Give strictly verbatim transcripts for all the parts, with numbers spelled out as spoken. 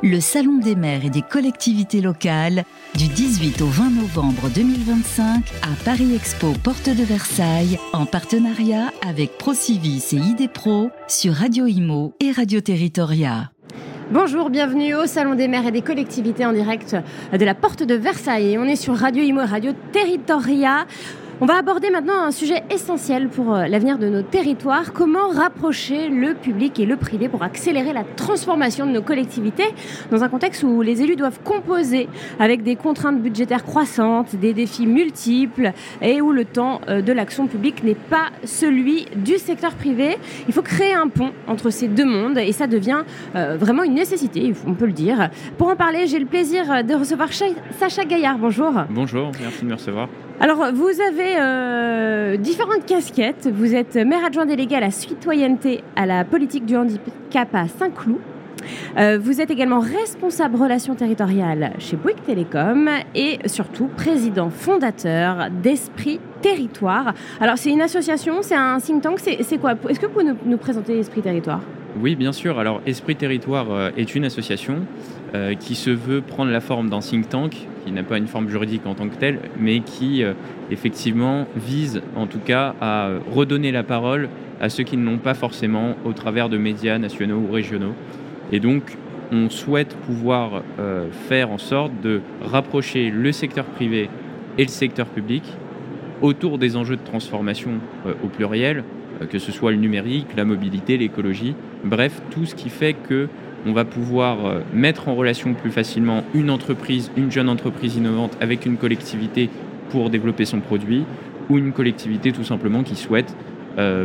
le Salon des maires et des collectivités locales du dix-huit au vingt novembre deux mille vingt-cinq à Paris Expo Porte de Versailles en partenariat avec Procivis et I D Pro sur Radio Imo et Radio Territoria. Bonjour, bienvenue au Salon des maires et des collectivités en direct de la Porte de Versailles. On est sur Radio Imo et Radio Territoria. On va aborder maintenant un sujet essentiel pour l'avenir de nos territoires. Comment rapprocher le public et le privé pour accélérer la transformation de nos collectivités dans un contexte où les élus doivent composer avec des contraintes budgétaires croissantes, des défis multiples et où le temps de l'action publique n'est pas celui du secteur privé. Il faut créer un pont entre ces deux mondes et ça devient euh, vraiment une nécessité, on peut le dire. Pour en parler, j'ai le plaisir de recevoir Sacha Gaillard. Bonjour. Bonjour, merci de me recevoir. Alors, vous avez euh, différentes casquettes. Vous êtes maire adjoint délégué à la citoyenneté, à la politique du handicap à Saint-Cloud. Euh, vous êtes également responsable relations territoriales chez Bouygues Télécom et surtout président fondateur d'Esprit Territoire. Alors, c'est une association, c'est un think tank, c'est, c'est quoi ? Est-ce que vous pouvez nous, nous présenter Esprit Territoire ? Oui, bien sûr. Alors, Esprit Territoire euh, est une association euh, qui se veut prendre la forme d'un think tank, qui n'a pas une forme juridique en tant que telle, mais qui, euh, effectivement, vise, en tout cas, à redonner la parole à ceux qui ne l'ont pas forcément au travers de médias nationaux ou régionaux. Et donc, on souhaite pouvoir euh, faire en sorte de rapprocher le secteur privé et le secteur public autour des enjeux de transformation euh, au pluriel, euh, que ce soit le numérique, la mobilité, l'écologie, bref, tout ce qui fait que on va pouvoir euh, mettre en relation plus facilement une entreprise, une jeune entreprise innovante avec une collectivité pour développer son produit, ou une collectivité tout simplement qui souhaite euh,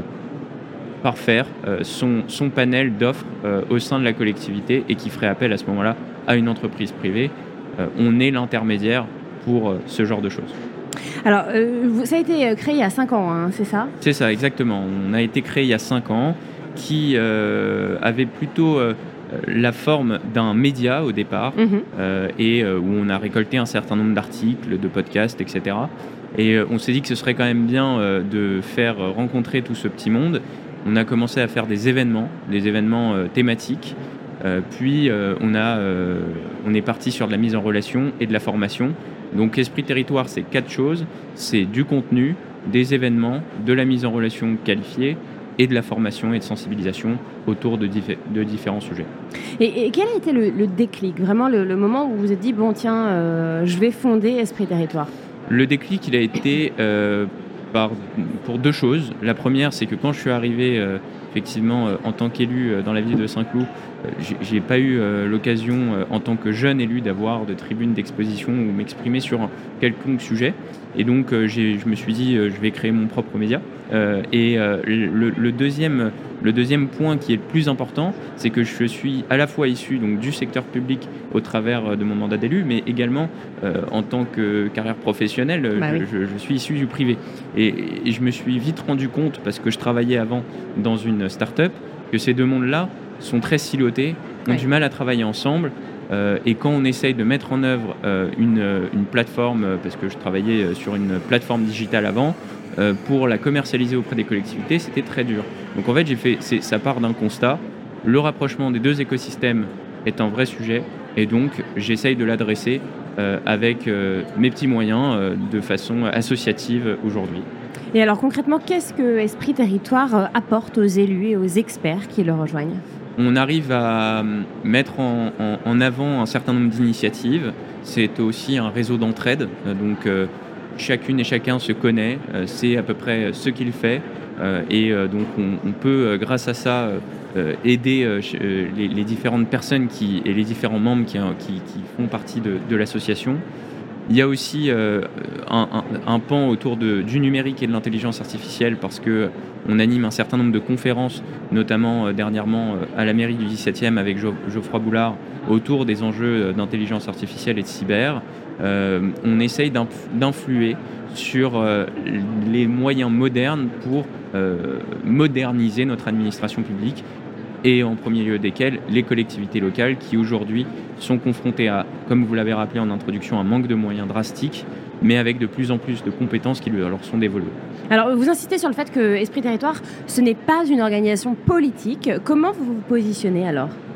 parfaire euh, son, son panel d'offres euh, au sein de la collectivité et qui ferait appel à ce moment-là à une entreprise privée. Euh, on est l'intermédiaire pour euh, ce genre de choses. Alors, euh, ça a été créé il y a cinq ans, hein, c'est ça ? C'est ça, exactement. On a été créé il y a cinq ans, qui euh, avait plutôt euh, la forme d'un média au départ, mmh. euh, et euh, où on a récolté un certain nombre d'articles, de podcasts, et cetera. Et euh, on s'est dit que ce serait quand même bien euh, de faire rencontrer tout ce petit monde. On a commencé à faire des événements, des événements euh, thématiques. Euh, puis euh, on, a, euh, on est parti sur de la mise en relation et de la formation. Donc Esprit Territoire, c'est quatre choses. C'est du contenu, des événements, de la mise en relation qualifiée et de la formation et de sensibilisation autour de, dif- de différents sujets. Et, et quel a été le, le déclic, vraiment le, le moment où vous vous êtes dit, bon tiens, euh, je vais fonder Esprit Territoire ? Le déclic, il a été euh, par, pour deux choses. La première, c'est que quand je suis arrivé euh, effectivement euh, en tant qu'élu euh, dans la ville de Saint-Cloud, euh, j'ai, j'ai pas eu euh, l'occasion euh, en tant que jeune élu d'avoir de tribune d'exposition ou m'exprimer sur un quelconque sujet. Et donc, euh, j'ai, je me suis dit, euh, je vais créer mon propre média. Euh, et euh, le, le, deuxième, le deuxième point qui est le plus important, c'est que je suis à la fois issu donc, du secteur public au travers de mon mandat d'élu, mais également euh, en tant que carrière professionnelle, bah oui. je, je suis issu du privé. Et, et je me suis vite rendu compte, parce que je travaillais avant dans une start-up, que ces deux mondes-là sont très silotés, ont ouais. du mal à travailler ensemble. Euh, et quand on essaye de mettre en œuvre euh, une, une plateforme, euh, parce que je travaillais sur une plateforme digitale avant, euh, pour la commercialiser auprès des collectivités, c'était très dur. Donc en fait, j'ai fait, c'est, ça part d'un constat. Le rapprochement des deux écosystèmes est un vrai sujet, et donc j'essaye de l'adresser euh, avec euh, mes petits moyens euh, de façon associative aujourd'hui. Et alors concrètement, qu'est-ce que Esprit Territoire apporte aux élus et aux experts qui le rejoignent ? On arrive à mettre en, en, en avant un certain nombre d'initiatives. C'est aussi un réseau d'entraide. Donc, euh, chacune et chacun se connaît, euh, sait à peu près ce qu'il fait. Euh, et euh, donc, on, on peut, euh, grâce à ça, euh, aider euh, les, les différentes personnes qui, et les différents membres qui, qui, qui font partie de, de l'association. Il y a aussi euh, un, un, un pan autour de, du numérique et de l'intelligence artificielle parce qu'on anime un certain nombre de conférences, notamment euh, dernièrement euh, à la mairie du dix-septième avec Jo- Geoffroy Boulard, autour des enjeux d'intelligence artificielle et de cyber. Euh, on essaye d'inf- d'influer sur euh, les moyens modernes pour euh, moderniser notre administration publique et en premier lieu desquels les collectivités locales qui aujourd'hui sont confrontées à, comme vous l'avez rappelé en introduction, un manque de moyens drastique, mais avec de plus en plus de compétences qui leur sont dévolues. Alors vous insistez sur le fait que Esprit Territoire, ce n'est pas une organisation politique. Comment vous vous positionnez alors ?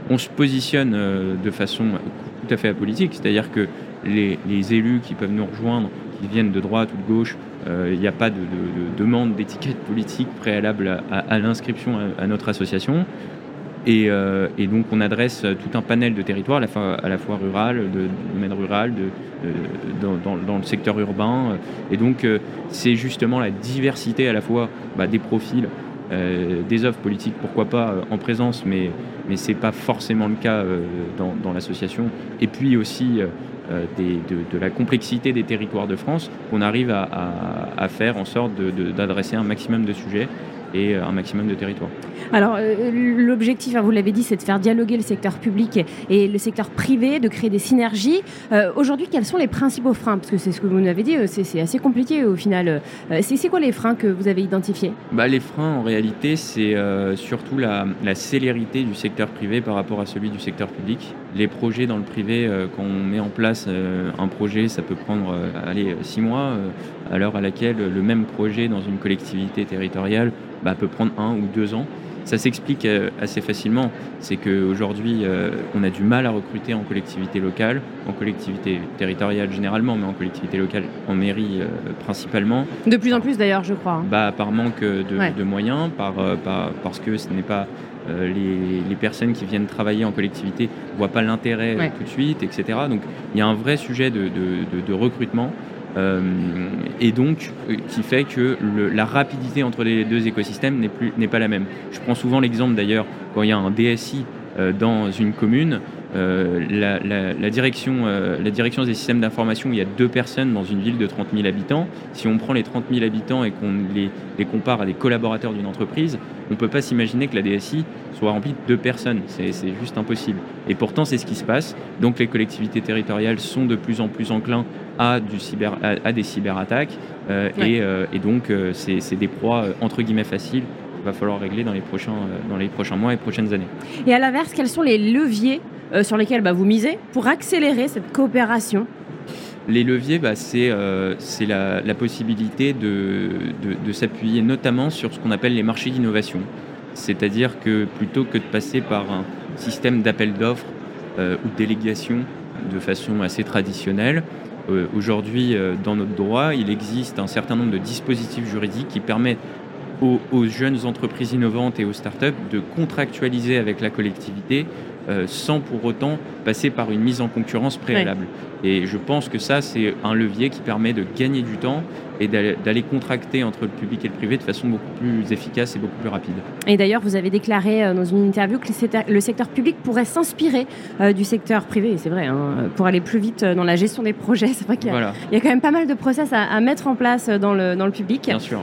on se positionne euh, de façon tout à fait apolitique, c'est-à-dire que les, les élus qui peuvent nous rejoindre, qui viennent de droite ou de gauche, il euh, n'y a pas de, de, de demande d'étiquette politique préalable à, à, à l'inscription à, à notre association. Et, euh, et donc on adresse tout un panel de territoires, à la fois, à la fois rural, de, de domaine rural, de, de, dans, dans, dans le secteur urbain. Et donc euh, c'est justement la diversité à la fois bah, des profils, euh, des offres politiques, pourquoi pas euh, en présence, mais, mais ce n'est pas forcément le cas euh, dans, dans l'association. Et puis aussi euh, des, de, de la complexité des territoires de France, qu'on arrive à, à, à faire en sorte de, de, d'adresser un maximum de sujets et un maximum de territoires. Alors, euh, l'objectif, hein, vous l'avez dit, c'est de faire dialoguer le secteur public et le secteur privé, de créer des synergies. Euh, aujourd'hui, quels sont les principaux freins ? Parce que c'est ce que vous nous avez dit, c'est, c'est assez compliqué au final. Euh, c'est, c'est quoi les freins que vous avez identifiés ? Bah, les freins, en réalité, c'est euh, surtout la, la célérité du secteur privé par rapport à celui du secteur public. Les projets dans le privé, euh, quand on met en place euh, un projet, ça peut prendre euh, allez, six mois, euh, à l'heure à laquelle le même projet dans une collectivité territoriale bah, peut prendre un ou deux ans. Ça s'explique euh, assez facilement. C'est qu'aujourd'hui, euh, on a du mal à recruter en collectivité locale, en collectivité territoriale généralement, mais en collectivité locale, en mairie euh, principalement. De plus en plus d'ailleurs, je crois. Hein. Bah, par manque de, ouais. de moyens, par, euh, par, parce que ce n'est pas... Euh, les, les personnes qui viennent travailler en collectivité ne voient pas l'intérêt ouais. euh, tout de suite, et cetera. Donc il y a un vrai sujet de, de, de, de recrutement. Euh, et donc euh, qui fait que le, la rapidité entre les deux écosystèmes n'est, plus, n'est pas la même. Je prends souvent l'exemple d'ailleurs quand il y a un D S I euh, dans une commune, euh, la, la, la, direction, euh, la direction des systèmes d'information, il y a deux personnes dans une ville de trente mille habitants. Si on prend les trente mille habitants et qu'on les, les compare à des collaborateurs d'une entreprise, on ne peut pas s'imaginer que la D S I soit remplie de deux personnes. C'est, c'est juste impossible. Et pourtant, c'est ce qui se passe. Donc les collectivités territoriales sont de plus en plus enclins à, du cyber, à, à des cyberattaques. Euh, ouais. et, euh, et donc, euh, c'est, c'est des proies, euh, entre guillemets, faciles qu'il va falloir régler dans les, prochains, euh, dans les prochains mois et prochaines années. Et à l'inverse, quels sont les leviers euh, sur lesquels bah, vous misez pour accélérer cette coopération ? Les leviers, bah, c'est, euh, c'est la, la possibilité de, de, de s'appuyer notamment sur ce qu'on appelle les marchés d'innovation. C'est-à-dire que plutôt que de passer par un système d'appel d'offres euh, ou de délégation de façon assez traditionnelle, euh, aujourd'hui, euh, dans notre droit, il existe un certain nombre de dispositifs juridiques qui permettent aux, aux jeunes entreprises innovantes et aux startups de contractualiser avec la collectivité euh, sans pour autant passer par une mise en concurrence préalable. Ouais. Et je pense que ça, c'est un levier qui permet de gagner du temps et d'aller, d'aller contracter entre le public et le privé de façon beaucoup plus efficace et beaucoup plus rapide. Et d'ailleurs, vous avez déclaré dans une interview que le secteur public pourrait s'inspirer euh, du secteur privé, et c'est vrai, hein, pour aller plus vite dans la gestion des projets. C'est vrai qu'il y a, voilà. il y a quand même pas mal de process à, à mettre en place dans le, dans le public. Bien sûr.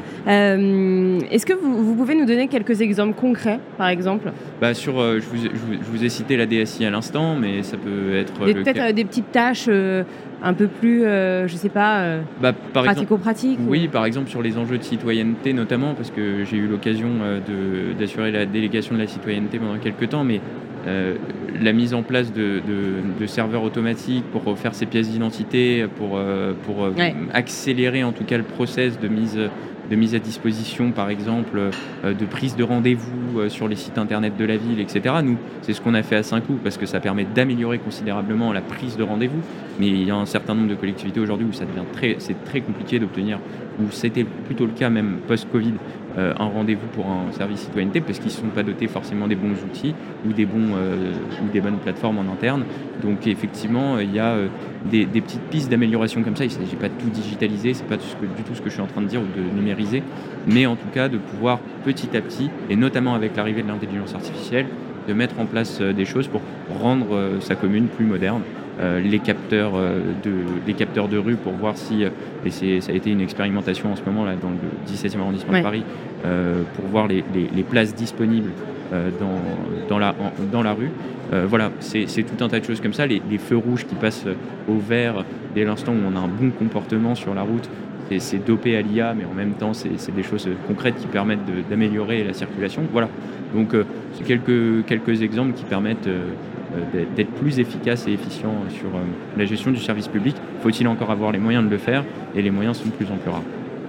Euh, est-ce que vous, vous pouvez nous donner quelques exemples concrets, par exemple ? bah sur, euh, je, vous, je, vous, je vous ai cité la D S I à l'instant, mais ça peut être... Des, peut-être cas... euh, des petites tâches... Euh, un peu plus, euh, je sais pas, euh, bah, pratico-pratique. Oui, ou... par exemple sur les enjeux de citoyenneté notamment, parce que j'ai eu l'occasion euh, de, d'assurer la délégation de la citoyenneté pendant quelques temps, mais euh, la mise en place de, de, de serveurs automatiques pour faire ces pièces d'identité, pour, euh, pour euh, ouais. accélérer en tout cas le process de mise... de mise à disposition, par exemple, euh, de prise de rendez-vous euh, sur les sites internet de la ville, et cetera. Nous, c'est ce qu'on a fait à Saint-Cloud parce que ça permet d'améliorer considérablement la prise de rendez-vous. Mais il y a un certain nombre de collectivités aujourd'hui où ça devient très, c'est très compliqué d'obtenir, où c'était plutôt le cas même post-Covid, euh, un rendez-vous pour un service citoyenneté parce qu'ils ne sont pas dotés forcément des bons outils ou des, bons, euh, ou des bonnes plateformes en interne. Donc effectivement, il y a euh, des, des petites pistes d'amélioration comme ça. Il ne s'agit pas de tout digitaliser, ce n'est pas tout ce que, du tout ce que je suis en train de dire ou de numériser, mais en tout cas de pouvoir petit à petit, et notamment avec l'arrivée de l'intelligence artificielle, de mettre en place euh, des choses pour rendre euh, sa commune plus moderne. Euh, les, capteurs, euh, de, les capteurs de rue pour voir si, euh, et c'est, ça a été une expérimentation en ce moment là, dans le dix-septième arrondissement ouais. de Paris, euh, pour voir les, les, les places disponibles euh, dans, dans, la, en, dans la rue. Euh, voilà, c'est, c'est tout un tas de choses comme ça. Les, les feux rouges qui passent au vert dès l'instant où on a un bon comportement sur la route, c'est, c'est dopé à l'I A, mais en même temps, c'est, c'est des choses concrètes qui permettent de, d'améliorer la circulation. Voilà, donc euh, c'est quelques, quelques exemples qui permettent euh, d'être plus efficace et efficient sur la gestion du service public. Faut-il encore avoir les moyens de le faire, et les moyens sont de plus en plus rares.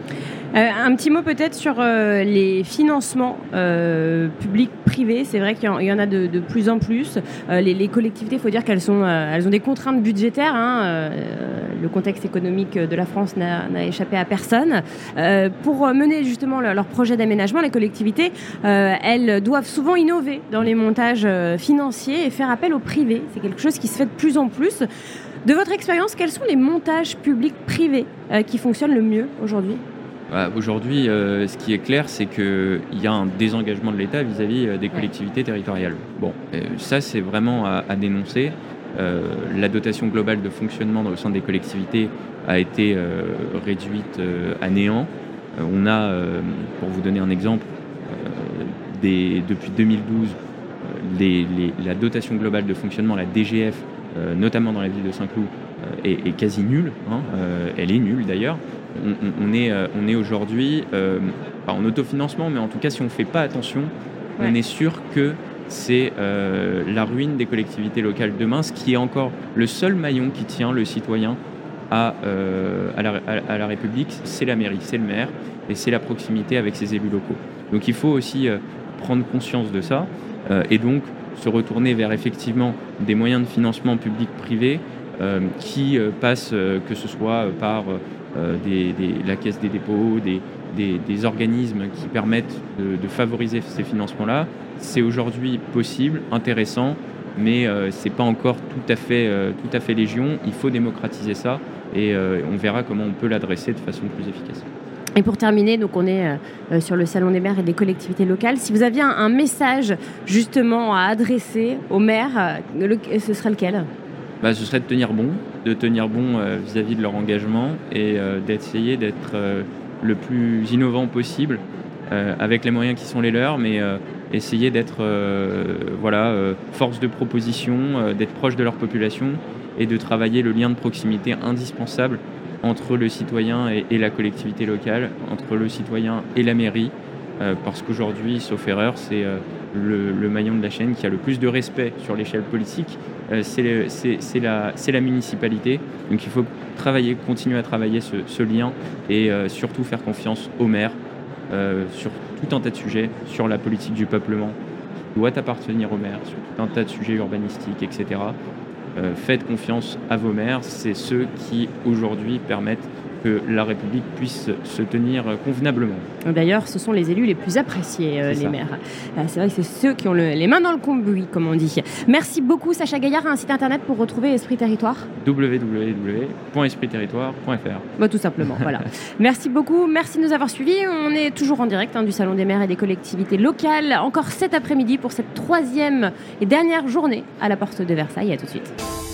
Euh, un petit mot peut-être sur euh, les financements euh, publics, privés. C'est vrai qu'il y en, il y en a de, de plus en plus. Euh, les, les collectivités, il faut dire qu'elles sont, euh, elles ont des contraintes budgétaires. Hein. Euh, le contexte économique de la France n'a, n'a échappé à personne. Euh, pour mener justement leur, leur projet d'aménagement, les collectivités, euh, elles doivent souvent innover dans les montages euh, financiers et faire appel au privé. C'est quelque chose qui se fait de plus en plus. De votre expérience, quels sont les montages publics-privés euh, qui fonctionnent le mieux aujourd'hui ? Bah, aujourd'hui, euh, ce qui est clair, c'est qu'il y a un désengagement de l'État vis-à-vis euh, des collectivités territoriales. Bon, euh, ça, c'est vraiment à, à dénoncer. Euh, la dotation globale de fonctionnement au sein des collectivités a été euh, réduite euh, à néant. Euh, on a, euh, pour vous donner un exemple, euh, des, depuis deux mille douze, euh, les, les, la dotation globale de fonctionnement, la D G F, euh, notamment dans la ville de Saint-Cloud, euh, est, est quasi nulle. Hein, euh, elle est nulle d'ailleurs. On, on, on est, on est aujourd'hui, euh, pas en autofinancement, mais en tout cas, si on ne fait pas attention, ouais. on est sûr que c'est euh, la ruine des collectivités locales demain, ce qui est encore le seul maillon qui tient le citoyen à, euh, à, la, à, à la République, c'est la mairie, c'est le maire, et c'est la proximité avec ses élus locaux. Donc il faut aussi euh, prendre conscience de ça, euh, et donc se retourner vers effectivement des moyens de financement public-privé euh, qui euh, passent, euh, que ce soit par... Euh, Euh, des, des, la Caisse des dépôts, des, des, des organismes qui permettent de, de favoriser ces financements-là. C'est aujourd'hui possible, intéressant, mais euh, ce n'est pas encore tout à fait, euh, tout à fait légion. Il faut démocratiser ça et euh, on verra comment on peut l'adresser de façon plus efficace. Et pour terminer, donc on est euh, sur le Salon des maires et des collectivités locales. Si vous aviez un, un message justement à adresser aux maires, euh, le, ce serait lequel ? Bah, ce serait de tenir bon, de tenir bon euh, vis-à-vis de leur engagement et euh, d'essayer d'être euh, le plus innovant possible euh, avec les moyens qui sont les leurs, mais euh, essayer d'être euh, voilà, euh, force de proposition, euh, d'être proche de leur population et de travailler le lien de proximité indispensable entre le citoyen et, et la collectivité locale, entre le citoyen et la mairie, euh, parce qu'aujourd'hui, sauf erreur, c'est euh, le, le maillon de la chaîne qui a le plus de respect sur l'échelle politique, euh, c'est, le, c'est, c'est, la, c'est la municipalité. Donc il faut travailler, continuer à travailler ce, ce lien et euh, surtout faire confiance aux maires euh, sur tout un tas de sujets, sur la politique du peuplement, doit appartenir aux maires, sur tout un tas de sujets urbanistiques, et cetera. Euh, faites confiance à vos maires, c'est ceux qui aujourd'hui permettent que la République puisse se tenir convenablement. D'ailleurs, ce sont les élus les plus appréciés, euh, les ça. maires. Euh, c'est vrai que c'est ceux qui ont le, les mains dans le cambouis, comme on dit. Merci beaucoup, Sacha Gaillard. Un site internet pour retrouver Esprit Territoire ? w w w point esprit territoire point f r. Bah, tout simplement, voilà. Merci beaucoup, merci de nous avoir suivis. On est toujours en direct hein, du Salon des maires et des collectivités locales. Encore cet après-midi pour cette troisième et dernière journée à la porte de Versailles. À tout de suite.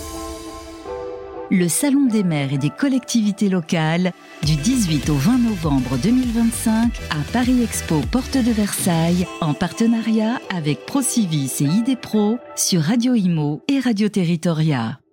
Le Salon des maires et des collectivités locales du dix-huit au vingt novembre deux mille vingt-cinq à Paris Expo Porte de Versailles en partenariat avec Procivis et I D Pro sur Radio Imo et Radio Territoria.